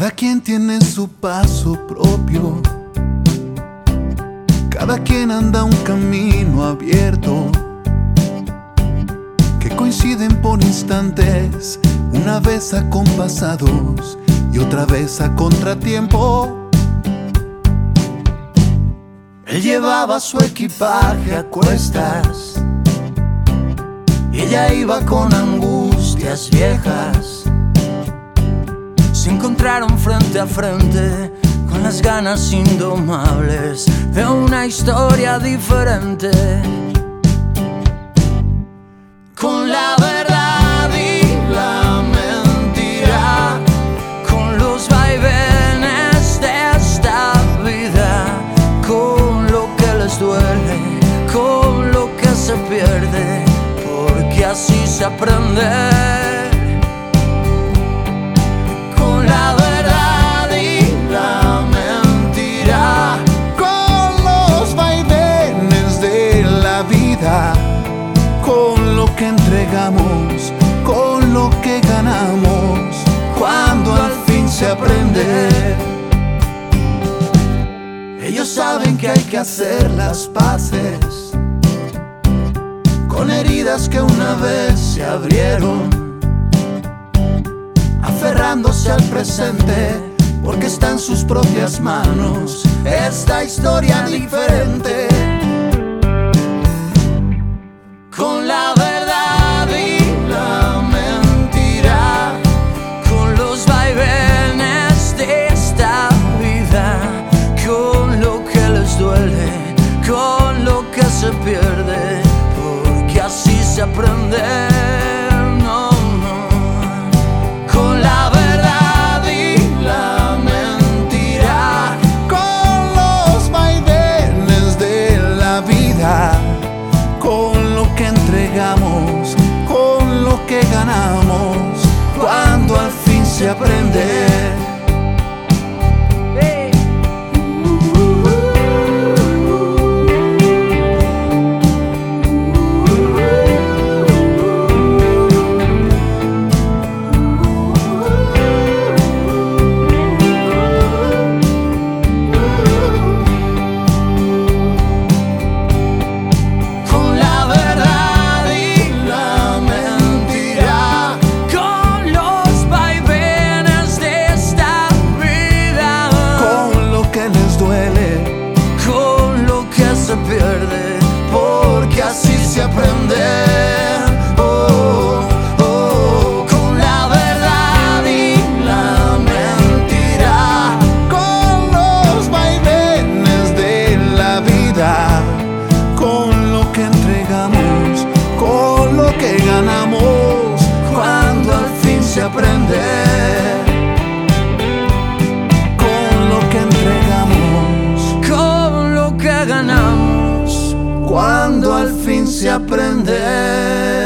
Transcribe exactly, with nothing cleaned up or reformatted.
Cada quien tiene su paso propio, cada quien anda un camino abierto, que coinciden por instantes, una vez acompasados y otra vez a contratiempo. Él llevaba su equipaje a cuestas y ella iba con angustias viejas. Se encontraron frente a frente con las ganas indomables de una historia diferente, con la verdad y la mentira, con los vaivenes de esta vida, con lo que les duele, con lo que se pierde, porque así se aprende. Con la verdad y la mentira, con los vaivenes de la vida, con lo que entregamos, con lo que ganamos, cuando al fin se aprende. Ellos saben que hay que hacer las paces con heridas que una vez se abrieron, aferrándose al presente, porque está en sus propias manos esta historia diferente. Con la verdad y la mentira, con los vaivenes de esta vida, con lo que les duele, con lo que se pierde, porque así se aprende. No, no. Con la verdad y la mentira, con los vaivenes de la vida, con lo que entregamos, con lo que ganamos, cuando al fin se aprende. Porque así se aprende. Oh, oh, con la verdad y la mentira, con los vaivenes de la vida, con lo que entregamos, con lo que ganamos, cuando al fin se aprende. Con lo que entregamos, con lo que ganamos, cuando al fin se aprende.